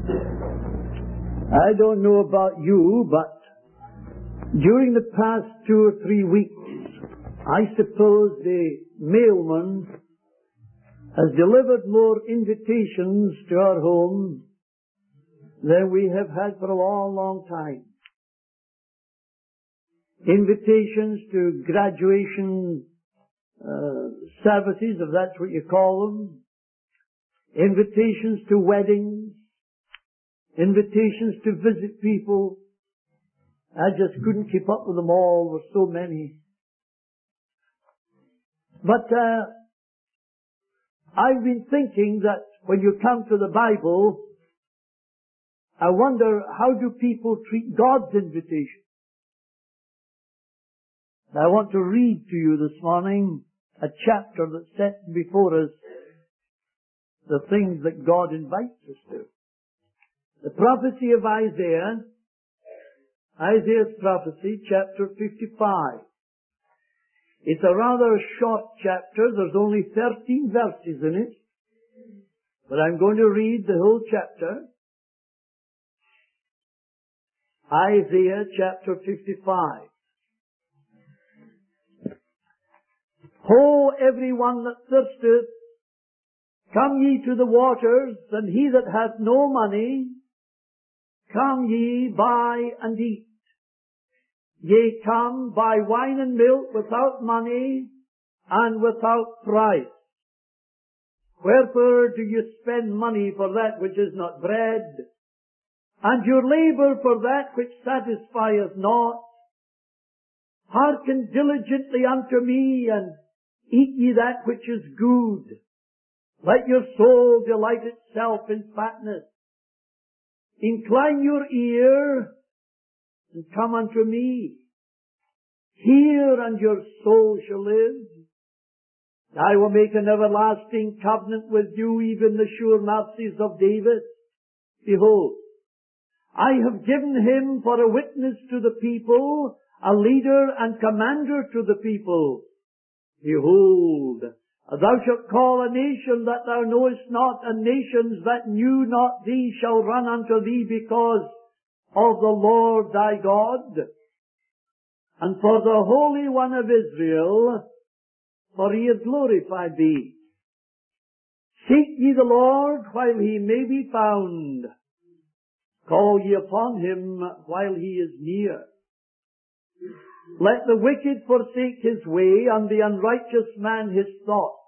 I don't know about you, but during the past 2 or 3 weeks, I suppose the mailman has delivered more invitations to our home than we have had for a long, long time. Invitations to graduation services, if that's what you call them. Invitations to weddings. Invitations to visit people. I just couldn't keep up with them all. There were so many. But I've been thinking that when you come to the Bible, I wonder, how do people treat God's invitation? I want to read to you this morning a chapter that sets before us the things that God invites us to. The prophecy of Isaiah, Isaiah's prophecy, chapter 55. It's a rather short chapter. There's only 13 verses in it. But I'm going to read the whole chapter. Isaiah chapter 55. Ho, everyone that thirsteth, come ye to the waters, and he that hath no money, come ye, buy and eat. Yea, come, buy wine and milk without money and without price. Wherefore do you spend money for that which is not bread, and your labour for that which satisfieth not? Hearken diligently unto me, and eat ye that which is good. Let your soul delight itself in fatness. Incline your ear, and come unto me. Hear, and your soul shall live. I will make an everlasting covenant with you, even the sure mercies of David. Behold, I have given him for a witness to the people, a leader and commander to the people. Behold, thou shalt call a nation that thou knowest not, and nations that knew not thee shall run unto thee because of the Lord thy God, and for the Holy One of Israel, for he hath glorified thee. Seek ye the Lord while he may be found. Call ye upon him while he is near. Let the wicked forsake his way, and the unrighteous man his thoughts.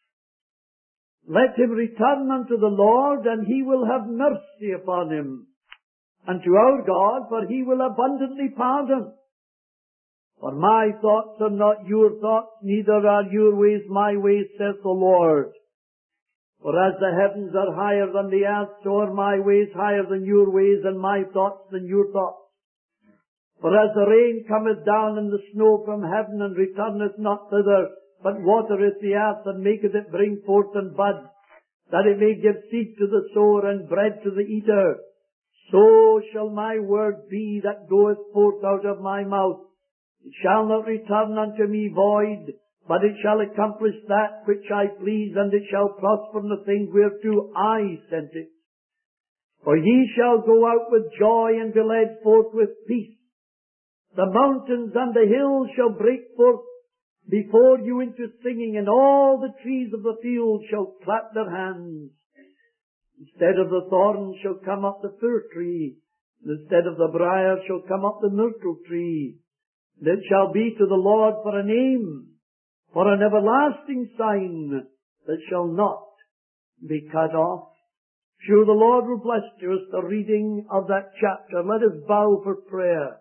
Let him return unto the Lord, and he will have mercy upon him, and to our God, for he will abundantly pardon. For my thoughts are not your thoughts, neither are your ways my ways, saith the Lord. For as the heavens are higher than the earth, so are my ways higher than your ways, and my thoughts than your thoughts. For as the rain cometh down and the snow from heaven, and returneth not thither, but watereth the earth, and maketh it bring forth and bud, that it may give seed to the sower and bread to the eater, so shall my word be that goeth forth out of my mouth. It shall not return unto me void, but it shall accomplish that which I please, and it shall prosper in the thing whereto I sent it. For ye shall go out with joy, and be led forth with peace. The mountains and the hills shall break forth before you into singing, and all the trees of the field shall clap their hands. Instead of the thorn shall come up the fir tree, and instead of the briar shall come up the myrtle tree. And it shall be to the Lord for a name, for an everlasting sign that shall not be cut off. Sure, the Lord will bless you as the reading of that chapter. Let us bow for prayer.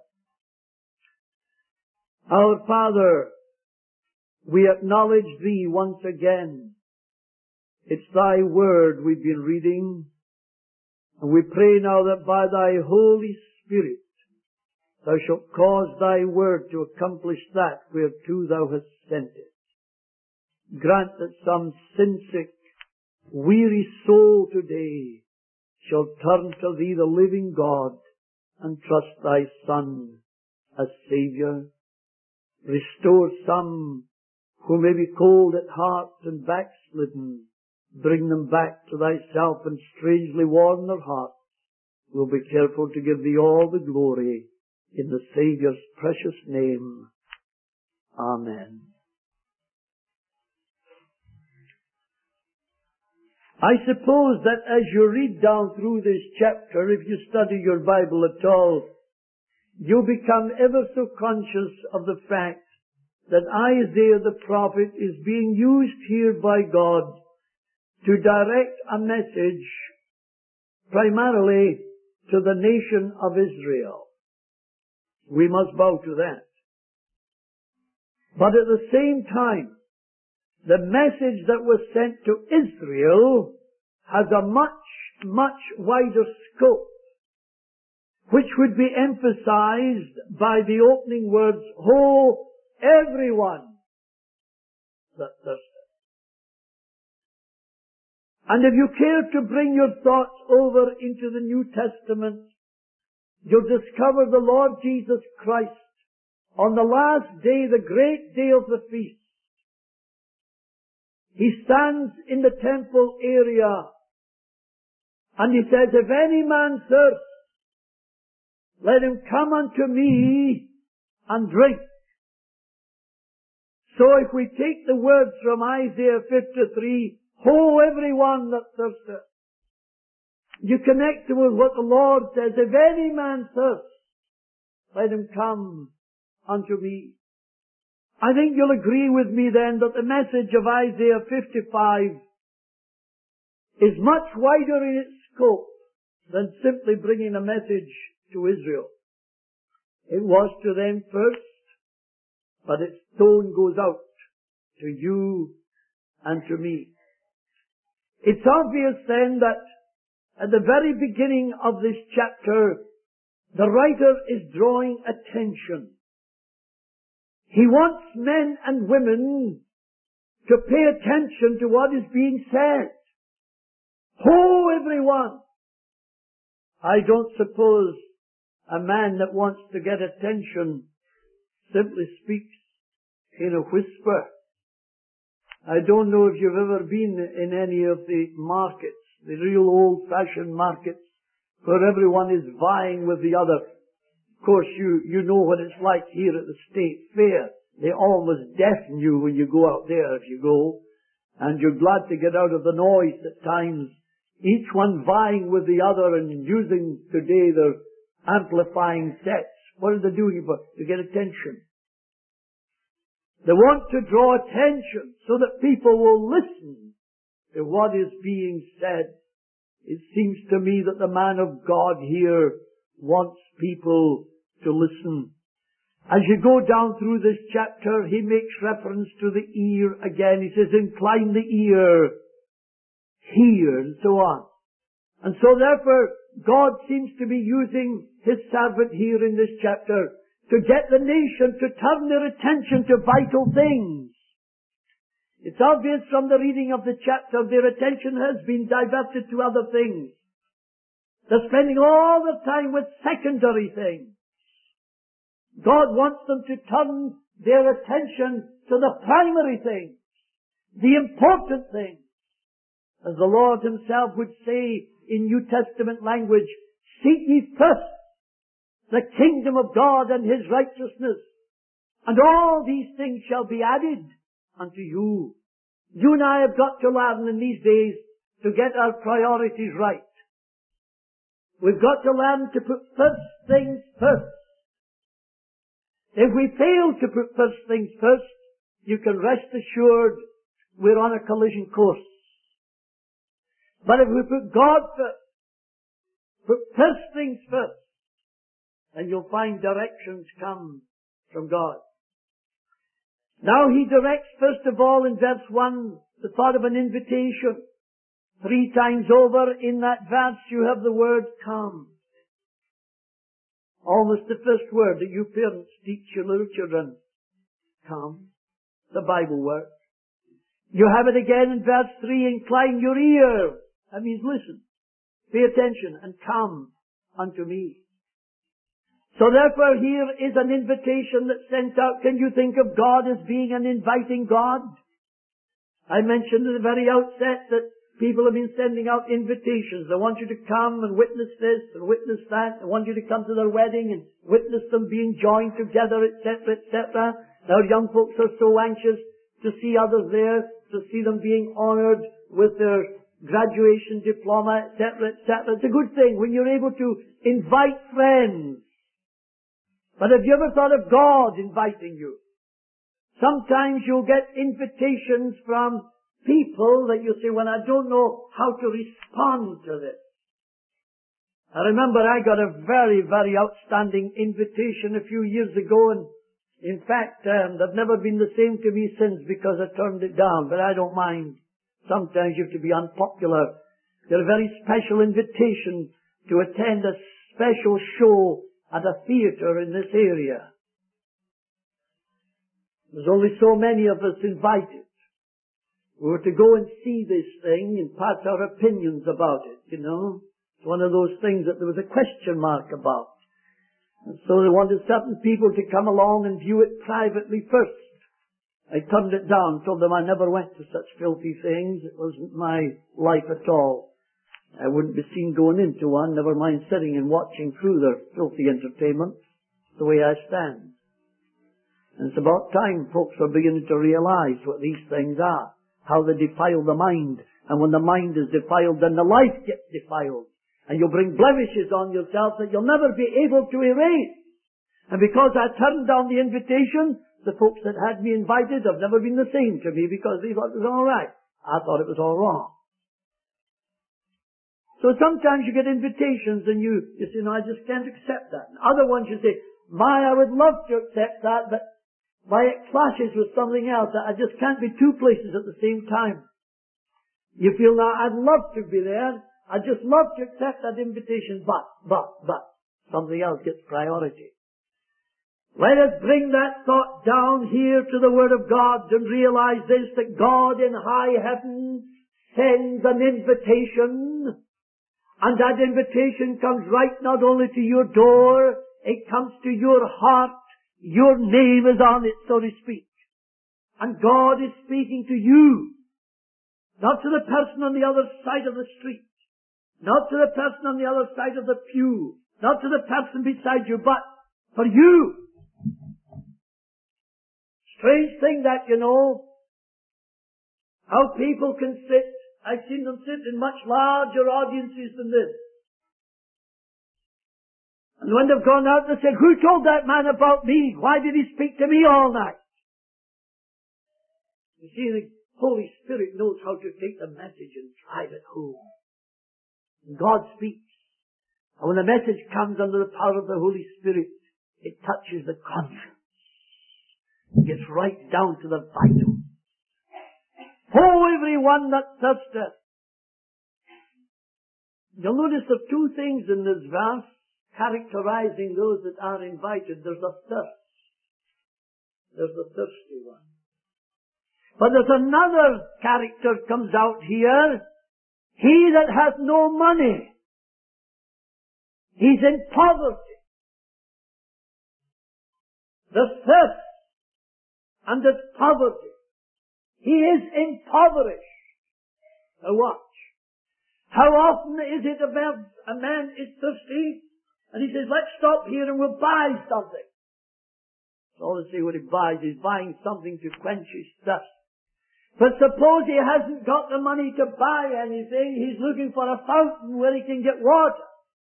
Our Father, we acknowledge Thee once again. It's Thy Word we've been reading, and we pray now that by Thy Holy Spirit Thou shalt cause Thy Word to accomplish that whereto Thou hast sent it. Grant that some sin-sick, weary soul today shall turn to Thee, the living God, and trust Thy Son as Saviour. Restore some who may be cold at heart and backslidden. Bring them back to Thyself and strangely warm their hearts. We'll be careful to give Thee all the glory in the Saviour's precious name. Amen. I suppose that as you read down through this chapter, if you study your Bible at all, you become ever so conscious of the fact that Isaiah the prophet is being used here by God to direct a message primarily to the nation of Israel. We must bow to that. But at the same time, the message that was sent to Israel has a much, much wider scope, which would be emphasized by the opening words, "Ho, everyone that thirsteth." And if you care to bring your thoughts over into the New Testament, you'll discover the Lord Jesus Christ on the last day, the great day of the feast. He stands in the temple area and He says, "If any man thirst, let him come unto me and drink." So if we take the words from Isaiah 53, "Ho, everyone that thirsteth," you connect it with what the Lord says, "If any man thirst, let him come unto me." I think you'll agree with me then that the message of Isaiah 55 is much wider in its scope than simply bringing a message to Israel. It was to them first, but its tone goes out to you and to me. It's obvious then that at the very beginning of this chapter, the writer is drawing attention. He wants men and women to pay attention to what is being said. Ho, everyone! I don't suppose a man that wants to get attention simply speaks in a whisper. I don't know if you've ever been in any of the markets, the real old-fashioned markets, where everyone is vying with the other. Of course, you know what it's like here at the State Fair. They almost deafen you when you go out there if you go. And you're glad to get out of the noise at times. Each one vying with the other and using today their amplifying sets. What are they doing for? To get attention. They want to draw attention so that people will listen to what is being said. It seems to me that the man of God here wants people to listen. As you go down through this chapter, he makes reference to the ear again. He says, "Incline the ear, hear," and so on. And so therefore, God seems to be using His servant here in this chapter to get the nation to turn their attention to vital things. It's obvious from the reading of the chapter, their attention has been diverted to other things. They're spending all their time with secondary things. God wants them to turn their attention to the primary things, the important things. As the Lord Himself would say in New Testament language, "Seek ye first the kingdom of God and His righteousness, and all these things shall be added unto you." You and I have got to learn in these days to get our priorities right. We've got to learn to put first things first. If we fail to put first things first, you can rest assured we're on a collision course. But if we put God first, put first things first, then you'll find directions come from God. Now He directs first of all in verse 1 the thought of an invitation. 3 times over in that verse you have the word "come." Almost the first word that you parents teach your little children. Come. The Bible word. You have it again in verse 3, "Incline your ear." That means listen. Pay attention and come unto me. So therefore here is an invitation that's sent out. Can you think of God as being an inviting God? I mentioned at the very outset that People have been sending out invitations. They want you to come and witness this and witness that. They want you to come to their wedding and witness them being joined together, etc., etc. Our young folks are so anxious to see others there, to see them being honored with their graduation diploma, etc., etc. It's a good thing when you're able to invite friends. But have you ever thought of God inviting you? Sometimes you'll get invitations from people that you say, well, I don't know how to respond to this. I remember I got a very, very outstanding invitation a few years ago, and in fact, they've never been the same to me since because I turned it down, but I don't mind. Sometimes you have to be unpopular. They're a very special invitation to attend a special show at a theatre in this area. There's only so many of us invited. We were to go and see this thing and pass our opinions about it, you know. It's one of those things that there was a question mark about. And so they wanted certain people to come along and view it privately first. I turned it down, told them I never went to such filthy things. It wasn't my life at all. I wouldn't be seen going into one, never mind sitting and watching through their filthy entertainment. It's the way I stand. And it's about time folks are beginning to realize what these things are, how they defile the mind. And when the mind is defiled, then the life gets defiled. And you'll bring blemishes on yourself that you'll never be able to erase. And because I turned down the invitation, the folks that had me invited have never been the same to me because they thought it was all right. I thought it was all wrong. So sometimes you get invitations and you say, no, I just can't accept that. And other ones you say, I would love to accept that, but it clashes with something else. I just can't be two places at the same time. You feel, now, I'd love to be there. I'd just love to accept that invitation, but something else gets priority. Let us bring that thought down here to the Word of God and realize this, that God in high heaven sends an invitation, and that invitation comes right not only to your door, it comes to your heart. Your name is on it, so to speak. And God is speaking to you. Not to the person on the other side of the street. Not to the person on the other side of the pew. Not to the person beside you, but for you. Strange thing that, you know. How people can sit. I've seen them sit in much larger audiences than this. And when they've gone out, they say, who told that man about me? Why did he speak to me all night? You see, the Holy Spirit knows how to take the message and drive it home. And God speaks. And when the message comes under the power of the Holy Spirit, it touches the conscience. It gets right down to the vital. Oh, everyone that thirsteth. You'll notice there are two things in this verse characterizing those that are invited. There's a thirst. There's the thirsty one. But there's another character comes out here. He that has no money. He's in poverty. There's thirst and there's poverty. He is impoverished. Now watch. How often is it a man is thirsty and he says, let's stop here and we'll buy something. So let's see what he buys. He's buying something to quench his thirst. But suppose he hasn't got the money to buy anything. He's looking for a fountain where he can get water.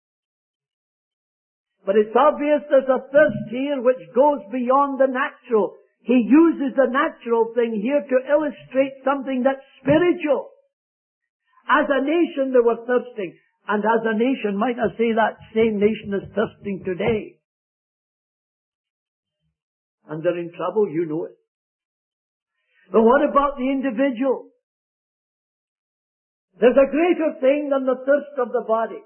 But it's obvious there's a thirst here which goes beyond the natural. He uses the natural thing here to illustrate something that's spiritual. As a nation they were thirsting. And as a nation, might I say that same nation is thirsting today. And they're in trouble, you know it. But what about the individual? There's a greater thing than the thirst of the body.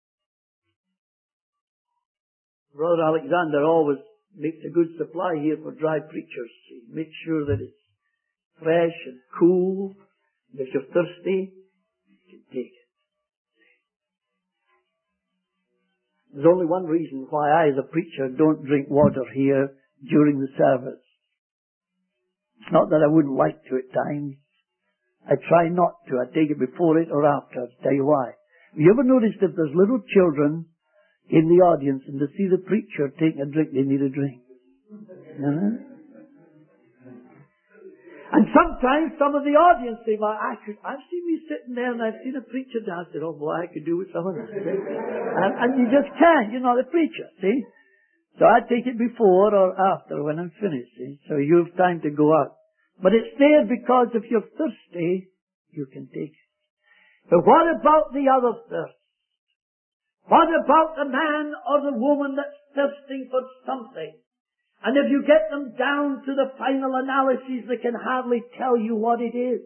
Brother Alexander always makes a good supply here for dry preachers. He makes sure that it's fresh and cool. If you're thirsty, you can take it. There's only one reason why I, as a preacher, don't drink water here during the service. It's not that I wouldn't like to at times. I try not to. I take it before it or after. I'll tell you why. Have you ever noticed if there's little children in the audience and they see the preacher taking a drink, they need a drink? And sometimes some of the audience say, well, I've seen me sitting there and I've seen a preacher dance. I said, oh boy, I could do with some of that. and you just can't. You're not a preacher, see? So I take it before or after when I'm finished, see? So you have time to go out. But it's there because if you're thirsty, you can take it. But what about the other thirst? What about the man or the woman that's thirsting for something? And if you get them down to the final analysis, they can hardly tell you what it is.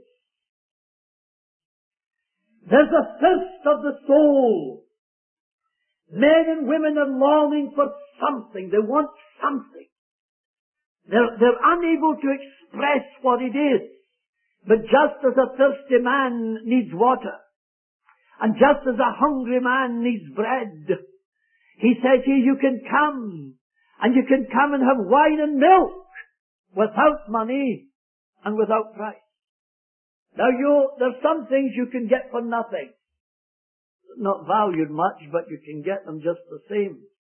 There's a thirst of the soul. Men and women are longing for something. They want something. They're unable to express what it is. But just as a thirsty man needs water, and just as a hungry man needs bread, he says here, you can come, and you can come and have wine and milk without money and without price. Now there's some things you can get for nothing. Not valued much, but you can get them just the same.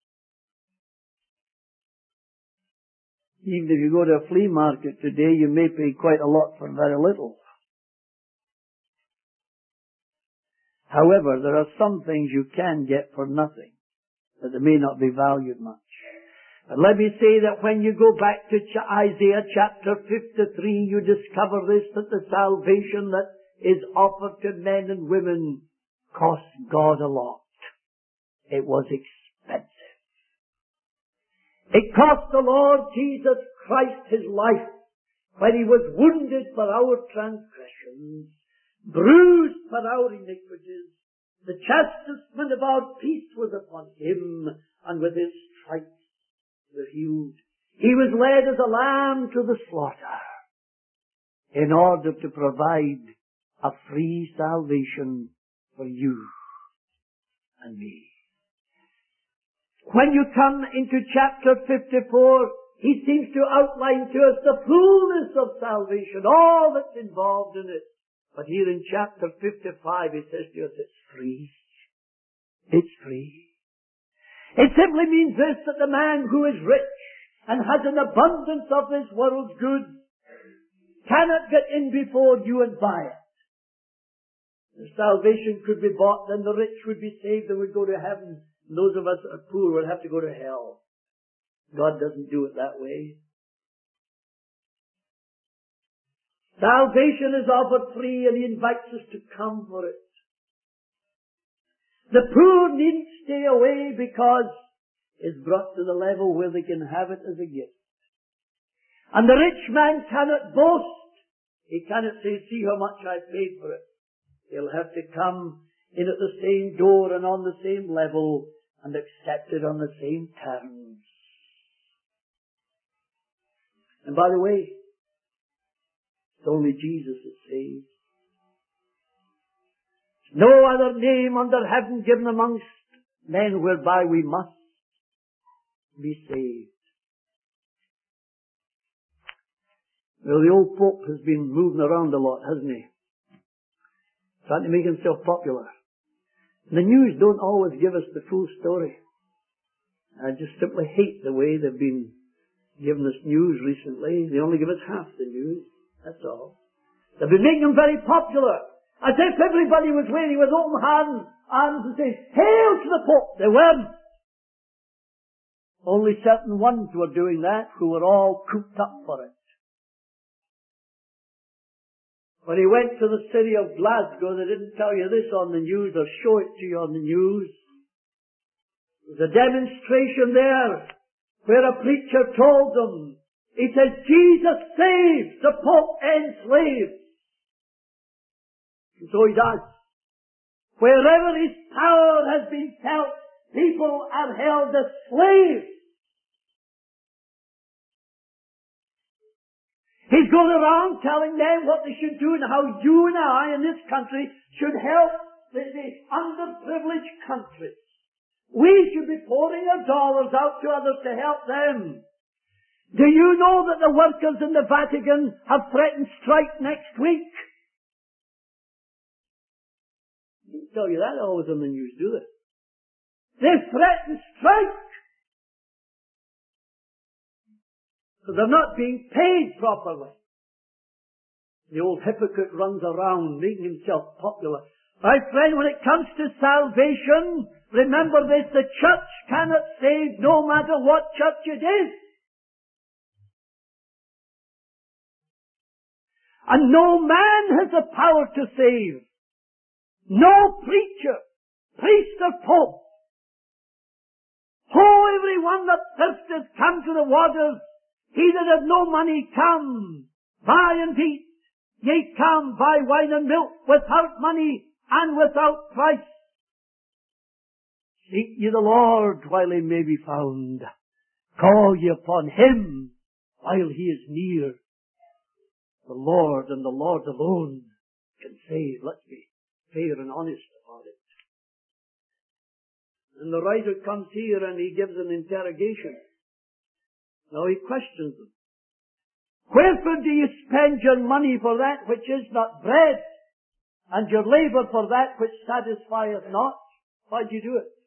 Even if you go to a flea market today, you may pay quite a lot for very little. However, there are some things you can get for nothing, but they may not be valued much. But let me say that when you go back to Isaiah chapter 53, you discover this, that the salvation that is offered to men and women cost God a lot. It was expensive. It cost the Lord Jesus Christ His life when He was wounded for our transgressions, bruised for our iniquities. The chastisement of our peace was upon Him, and with His stripes we're healed. He was led as a lamb to the slaughter in order to provide a free salvation for you and me. When you come into chapter 54, he seems to outline to us the fullness of salvation, all that's involved in it. But here in chapter 55, he says to us, it's free. It's free. It simply means this, that the man who is rich and has an abundance of this world's goods cannot get in before you and buy it. The salvation could be bought, then the rich would be saved and would go to heaven. And those of us that are poor will have to go to hell. God doesn't do it that way. Salvation is offered free, and He invites us to come for it. The poor needn't stay away because it's brought to the level where they can have it as a gift. And the rich man cannot boast. He cannot say, see how much I paid for it. He'll have to come in at the same door and on the same level and accept it on the same terms. And by the way, it's only Jesus that saves. No other name under heaven given amongst men whereby we must be saved. Well, the old Pope has been moving around a lot, hasn't he? Trying to make himself popular. The news don't always give us the full story. I just simply hate the way they've been giving us news recently. They only give us half the news. That's all. They've been making him very popular. As if everybody was waiting with open arms and saying, hail to the Pope. They weren't. Only certain ones were doing that who were all cooped up for it. When he went to the city of Glasgow, they didn't tell you this on the news or show it to you on the news. There was a demonstration there where a preacher told them, he said, Jesus saves, the Pope enslaves. And so he does. Wherever his power has been felt, people are held as slaves. He's going around telling them what they should do and how you and I in this country should help the underprivileged countries. We should be pouring our dollars out to others to help them. Do you know that the workers in the Vatican have threatened strike next week? They tell you that always on the news, do they? They threaten strike. So they're not being paid properly. The old hypocrite runs around making himself popular. My friend, when it comes to salvation, remember this, the church cannot save no matter what church it is. And no man has the power to save. No preacher, priest or pope. Oh, everyone that thirsteth, come to the waters. He that hath no money, come, buy and eat. Yea, come, buy wine and milk without money and without price. Seek ye the Lord while he may be found. Call ye upon him while he is near. The Lord and the Lord alone can save. Let's be fair and honest about it. And the writer comes here and he gives an interrogation. Now he questions them. Wherefore do you spend your money for that which is not bread, and your labour for that which satisfieth not? Why do you do it?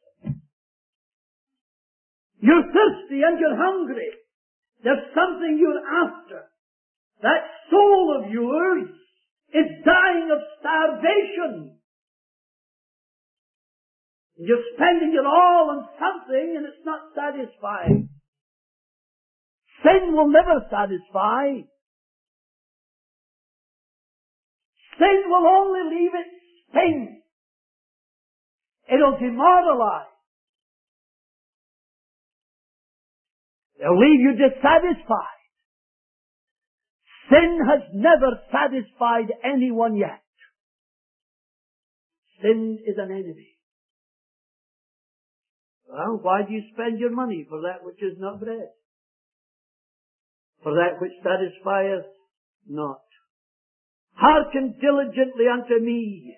You're thirsty and you're hungry. There's something you're after. That soul of yours is dying of starvation. You're spending it all on something and it's not satisfying. Sin will never satisfy. Sin will only leave its sting. It'll demoralize. It'll leave you dissatisfied. Sin has never satisfied anyone yet. Sin is an enemy. Well, why do you spend your money for that which is not bread? For that which satisfieth not. Hearken diligently unto me,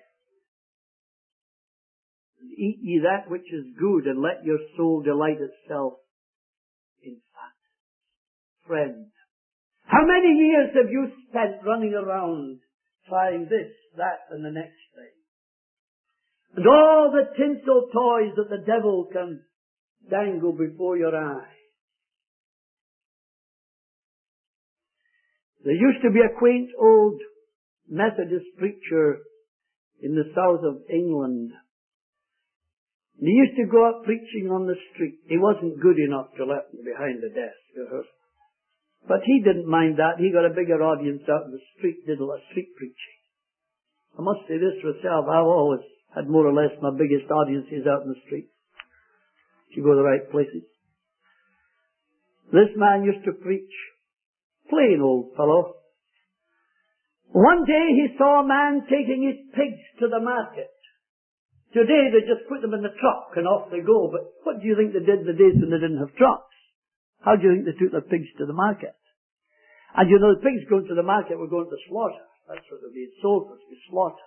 and eat ye that which is good, and let your soul delight itself in fat. Friend, how many years have you spent running around trying this, that, and the next thing? And all the tinsel toys that the devil can dangle before your eye. There used to be a quaint old Methodist preacher in the south of England. He used to go up preaching on the street. He wasn't good enough to let him behind the desk. But he didn't mind that. He got a bigger audience out in the street, did a lot of street preaching. I must say this myself. I've always had more or less my biggest audiences out in the street. If you go to the right places. This man used to preach. Plain old fellow. One day he saw a man taking his pigs to the market. Today they just put them in the truck and off they go. But what do you think they did in the days when they didn't have trucks? How do you think they took their pigs to the market? And you know, the pigs going to the market were going to slaughter. That's what they're being sold for, to be slaughtered.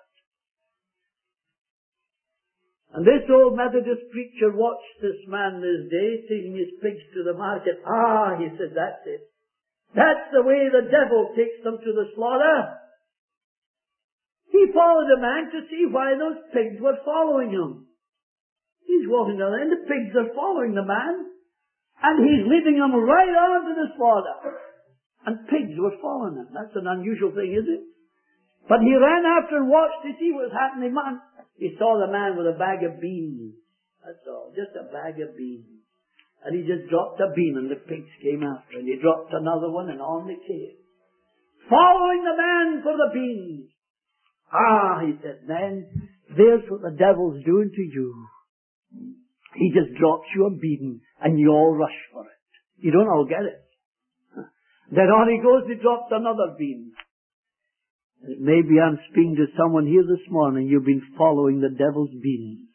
And this old Methodist preacher watched this man this day taking his pigs to the market. Ah, he said, that's it. That's the way the devil takes them to the slaughter. He followed the man to see why those pigs were following him. He's walking down there and the pigs are following the man. And he's leading them right on to the slaughter. And pigs were following him. That's an unusual thing, isn't it? But he ran after and watched to see what was happening. Man, he saw the man with a bag of beans. That's all. Just a bag of beans. And he just dropped a bean and the pigs came after. And he dropped another one and on they came. Following the man for the beans. Ah, he said, man, there's what the devil's doing to you. He just drops you a bean and you all rush for it. You don't all get it. Then on he goes, he drops another bean. Maybe I'm speaking to someone here this morning. You've been following the devil's beans.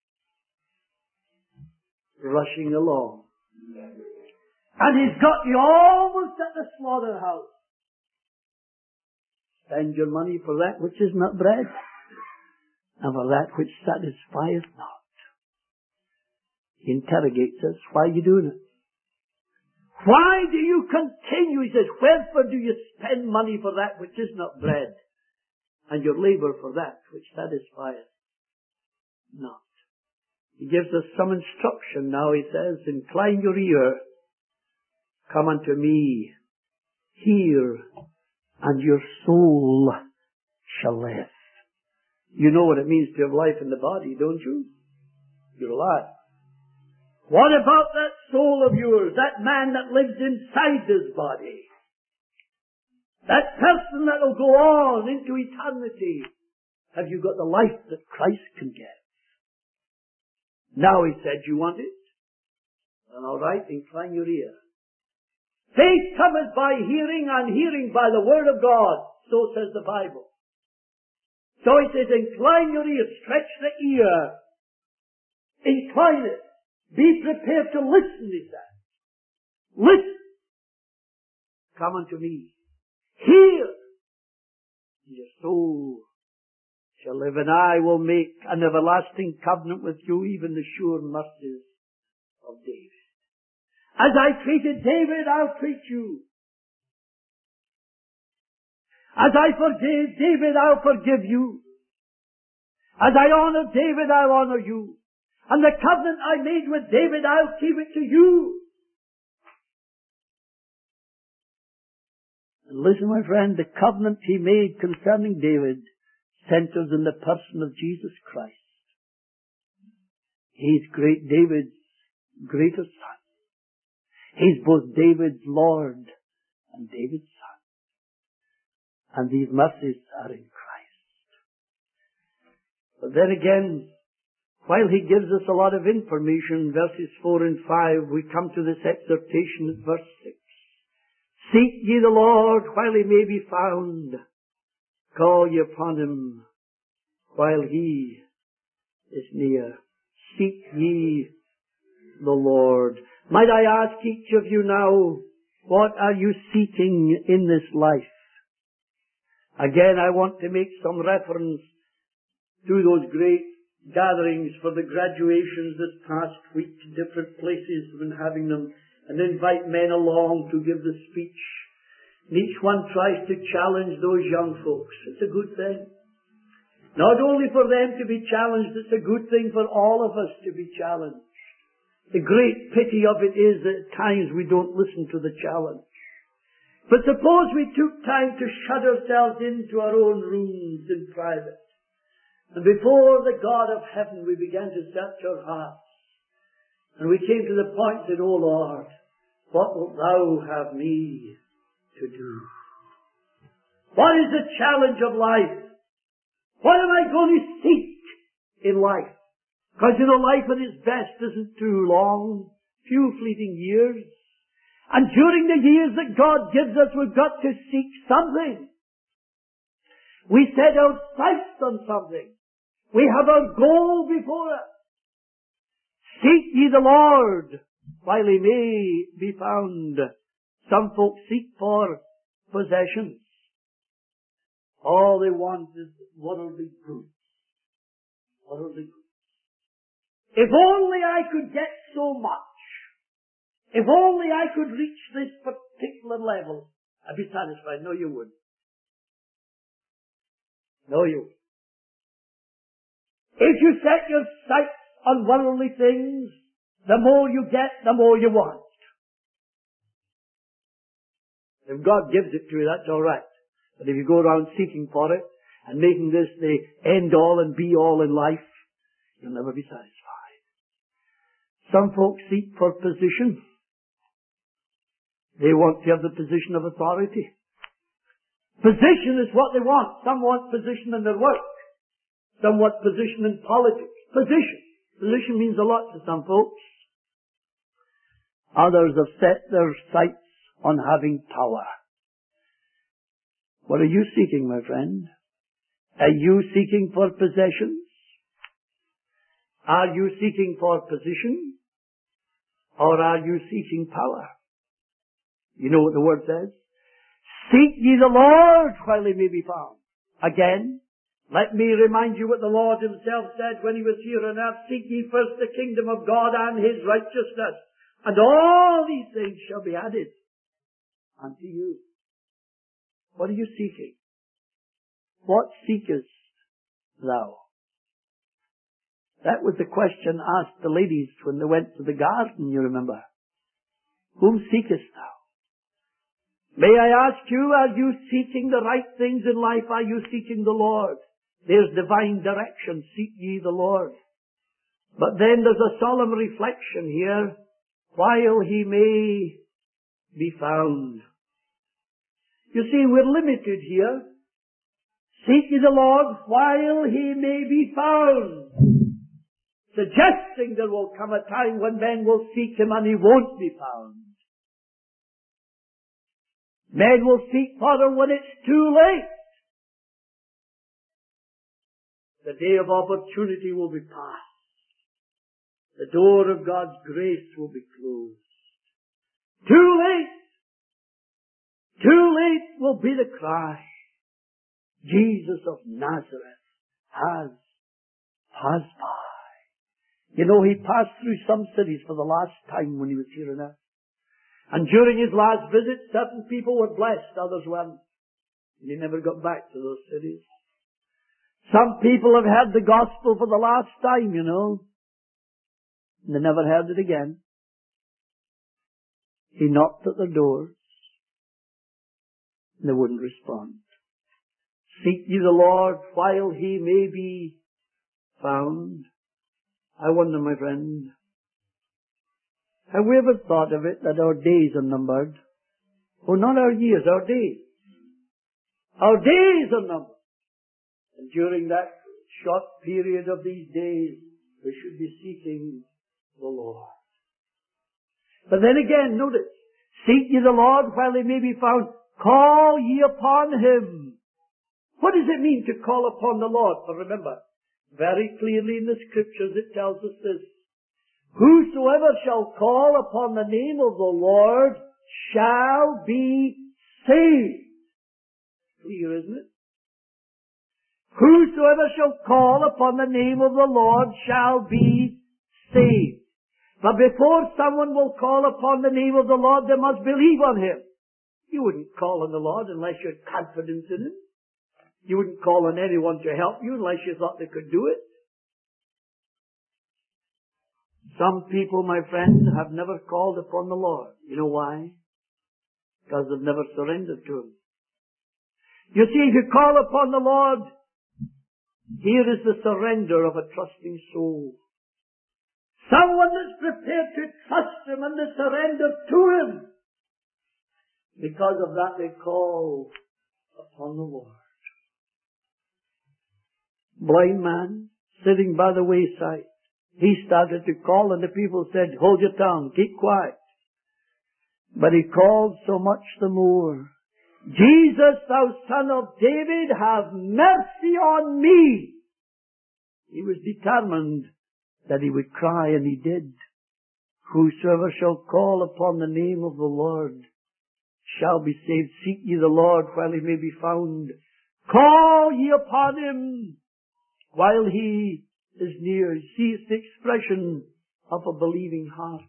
Rushing along. And he's got you almost at the slaughterhouse. Spend your money for that which is not bread, and for that which satisfieth not. He interrogates us. Why are you doing it? Why do you continue? He says, wherefore do you spend money for that which is not bread, and your labour for that which satisfieth not. He gives us some instruction now. He says, incline your ear, come unto me, hear, and your soul shall live. You know what it means to have life in the body, don't you? You're alive. What about that soul of yours, that man that lives inside this body? That person that will go on into eternity. Have you got the life that Christ can give? Now he said, you want it? Then all right, incline your ear. Faith cometh by hearing, and hearing by the word of God. So says the Bible. So he says, incline your ear, stretch the ear. Incline it. Be prepared to listen, he said. Listen. Come unto me. Hear. And your soul shall live, and I will make an everlasting covenant with you, even the sure mercies of David. As I treated David, I'll treat you. As I forgave David, I'll forgive you. As I honored David, I'll honor you. And the covenant I made with David, I'll keep it to you. And listen, my friend, the covenant he made concerning David centers in the person of Jesus Christ. He's great David's greater son. He's both David's Lord and David's son. And these mercies are in Christ. But then again, while he gives us a lot of information, verses 4 and 5, we come to this exhortation at verse 6. Seek ye the Lord while he may be found. Call ye upon him while he is near. Seek ye the Lord. Might I ask each of you now, what are you seeking in this life? Again, I want to make some reference to those great gatherings for the graduations this past week, different places when having them, and invite men along to give the speech. And each one tries to challenge those young folks. It's a good thing. Not only for them to be challenged, it's a good thing for all of us to be challenged. The great pity of it is that at times we don't listen to the challenge. But suppose we took time to shut ourselves into our own rooms in private, and before the God of heaven we began to search our hearts, and we came to the point that, O Lord, what wilt thou have me to do? What is the challenge of life? What am I going to seek in life? Because you know, life at its best isn't too long, few fleeting years. And during the years that God gives us, we've got to seek something. We set our sights on something. We have our goal before us. Seek ye the Lord while he may be found. Some folks seek for possessions. All they want is worldly goods. Worldly goods. If only I could get so much. If only I could reach this particular level, I'd be satisfied. No, you wouldn't. No, you wouldn't. If you set your sights on worldly things, the more you get, the more you want. If God gives it to you, that's all right. But if you go around seeking for it and making this the end all and be all in life, you'll never be satisfied. Some folks seek for position. They want to have the position of authority. Position is what they want. Some want position in their work. Some want position in politics. Position. Position means a lot to some folks. Others have set their sights on having power. What are you seeking, my friend? Are you seeking for possessions? Are you seeking for position? Or are you seeking power? You know what the word says? Seek ye the Lord while he may be found. Again, let me remind you what the Lord himself said when he was here on earth. Seek ye first the kingdom of God and his righteousness, and all these things shall be added unto you. What are you seeking? What seekest thou? That was the question asked the ladies when they went to the garden, you remember. Whom seekest thou? May I ask you, are you seeking the right things in life? Are you seeking the Lord? There's divine direction. Seek ye the Lord. But then there's a solemn reflection here. While he may be found. You see, we're limited here. Seek ye the Lord while he may be found. Suggesting there will come a time when men will seek him and he won't be found. Men will seek for him when it's too late. The day of opportunity will be past. The door of God's grace will be closed. Too late! Too late will be the cry. Jesus of Nazareth has passed by. You know, he passed through some cities for the last time when he was here on earth. And during his last visit, certain people were blessed, others weren't. And he never got back to those cities. Some people have heard the gospel for the last time, you know. And they never heard it again. He knocked at their doors. And they wouldn't respond. Seek ye the Lord while he may be found. I wonder, my friend, have we ever thought of it that our days are numbered? Oh, not our years, our days. Our days are numbered. And during that short period of these days, we should be seeking the Lord. But then again, notice, seek ye the Lord while he may be found. Call ye upon him. What does it mean to call upon the Lord? For remember, very clearly in the Scriptures it tells us this. Whosoever shall call upon the name of the Lord shall be saved. Clear, isn't it? Whosoever shall call upon the name of the Lord shall be saved. But before someone will call upon the name of the Lord, they must believe on him. You wouldn't call on the Lord unless you had confidence in him. You wouldn't call on anyone to help you unless you thought they could do it. Some people, my friend, have never called upon the Lord. You know why? Because they've never surrendered to him. You see, if you call upon the Lord, here is the surrender of a trusting soul. Someone that's prepared to trust him and to surrender to him. Because of that they call upon the Lord. Blind man sitting by the wayside. He started to call and the people said, hold your tongue, keep quiet. But he called so much the more. Jesus, thou son of David, have mercy on me. He was determined that he would cry, and he did. Whosoever shall call upon the name of the Lord shall be saved. Seek ye the Lord while he may be found. Call ye upon him while he is near. See, it's the expression of a believing heart.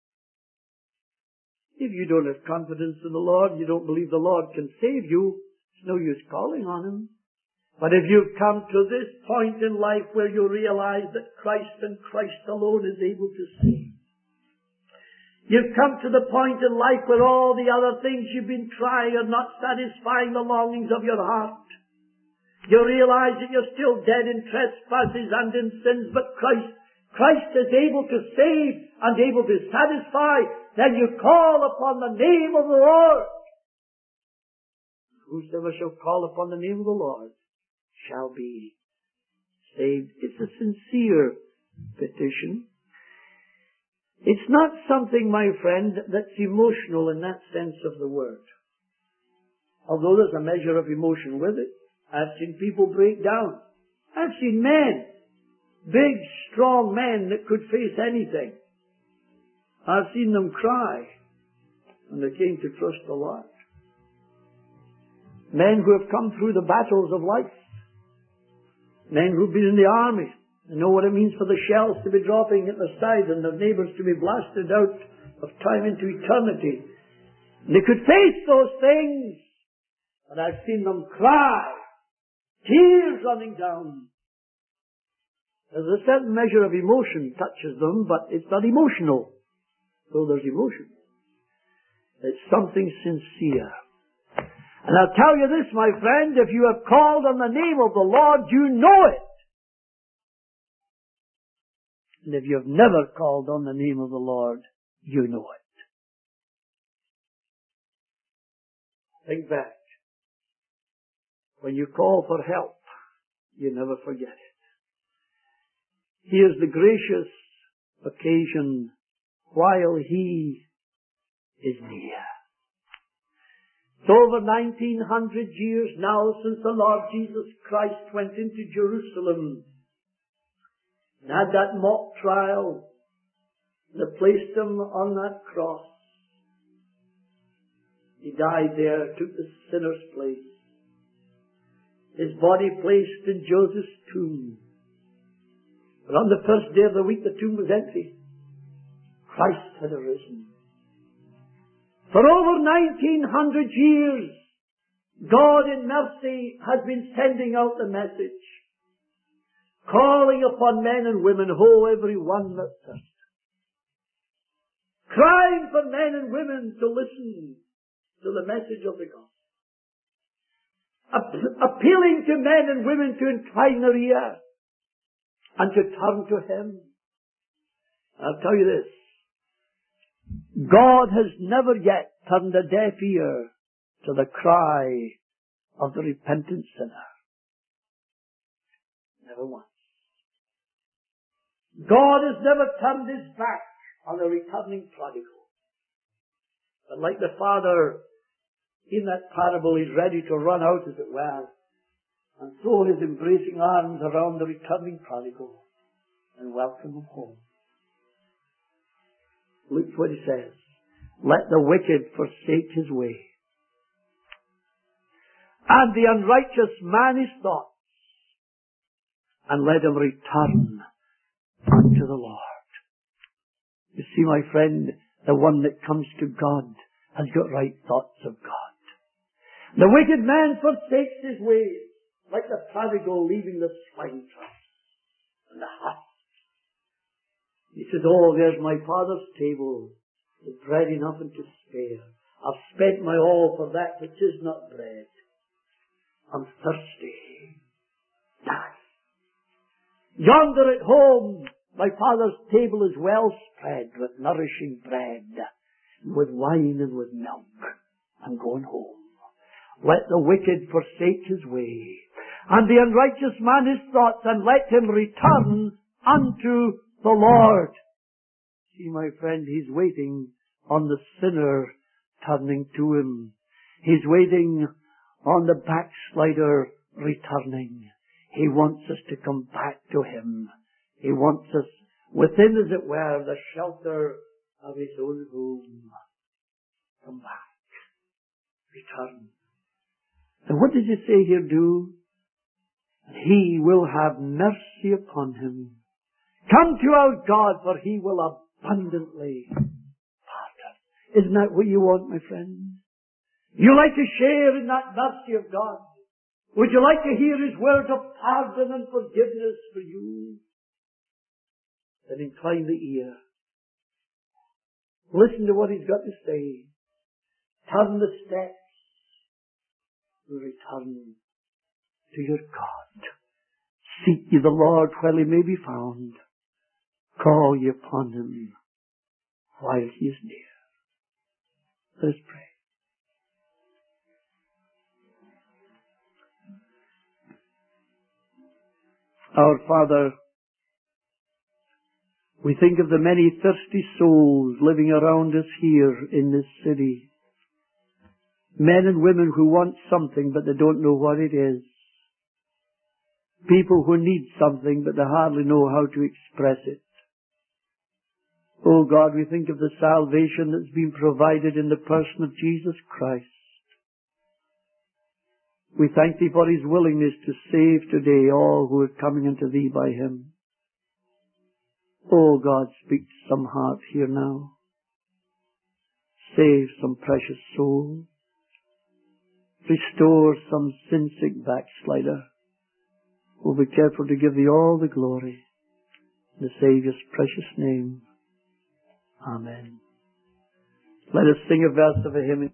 If you don't have confidence in the Lord, you don't believe the Lord can save you, it's no use calling on him. But if you've come to this point in life where you realize that Christ and Christ alone is able to save, you've come to the point in life where all the other things you've been trying are not satisfying the longings of your heart. You realize that you're still dead in trespasses and in sins, but Christ is able to save and able to satisfy. Then you call upon the name of the Lord. Whosoever shall call upon the name of the Lord shall be saved. It's a sincere petition. It's not something, my friend, that's emotional in that sense of the word. Although there's a measure of emotion with it. I've seen people break down. I've seen men, big, strong men that could face anything. I've seen them cry when they came to trust the Lord. Men who have come through the battles of life. Men who've been in the army and know what it means for the shells to be dropping at the side and their neighbours to be blasted out of time into eternity. And they could face those things. And I've seen them cry, tears running down. There's a certain measure of emotion touches them, but it's not emotional. Though there's emotion. It's something sincere. And I'll tell you this, my friend, if you have called on the name of the Lord, you know it. And if you have never called on the name of the Lord, you know it. Think back. When you call for help, you never forget it. Here's the gracious occasion while He is near. It's over 1900 years now since the Lord Jesus Christ went into Jerusalem and had that mock trial. They placed Him on that cross. He died there, took the sinner's place. His body placed in Joseph's tomb. But on the first day of the week, the tomb was empty. Christ had arisen. For over 1900 years, God in mercy has been sending out the message, calling upon men and women, ho, every one that thirsts, crying for men and women to listen to the message of the gospel, appealing to men and women to incline their ear and to turn to Him. I'll tell you this. God has never yet turned a deaf ear to the cry of the repentant sinner. Never once. God has never turned His back on the returning prodigal. But like the father in that parable, He's ready to run out, as it were, and throw His embracing arms around the returning prodigal and welcome him home. Look what He says. Let the wicked forsake his way, and the unrighteous man his thoughts, and let him return unto the Lord. You see, my friend, the one that comes to God has got right thoughts of God. The wicked man forsakes his ways, like the prodigal leaving the swine troughs and the hut. He says, oh, there's my Father's table, with bread enough and to spare. I've spent my all for that which is not bread. I'm thirsty. Die. Yonder at home, my Father's table is well spread with nourishing bread, with wine and with milk. I'm going home. Let the wicked forsake his way, and the unrighteous man his thoughts, and let him return unto the Lord. See, my friend, He's waiting on the sinner turning to Him. He's waiting on the backslider returning. He wants us to come back to Him. He wants us within, as it were, the shelter of His own home. Come back. Return. And what does He say here, do? He will have mercy upon him. Come to our God, for He will abundantly pardon. Isn't that what you want, my friend? You like to share in that mercy of God? Would you like to hear His word of pardon and forgiveness for you? Then incline the ear. Listen to what He's got to say. Turn the steps and return to your God. Seek ye the Lord while He may be found. Call ye upon Him while He is near. Let us pray. Our Father, we think of the many thirsty souls living around us here in this city. Men and women who want something but they don't know what it is. People who need something but they hardly know how to express it. Oh God, we think of the salvation that's been provided in the person of Jesus Christ. We thank Thee for His willingness to save today all who are coming unto Thee by Him. Oh God, speak to some heart here now. Save some precious soul. Restore some sin-sick backslider. Oh, be careful to give Thee all the glory. In the Saviour's precious name. Amen. Let us sing a verse of a hymn.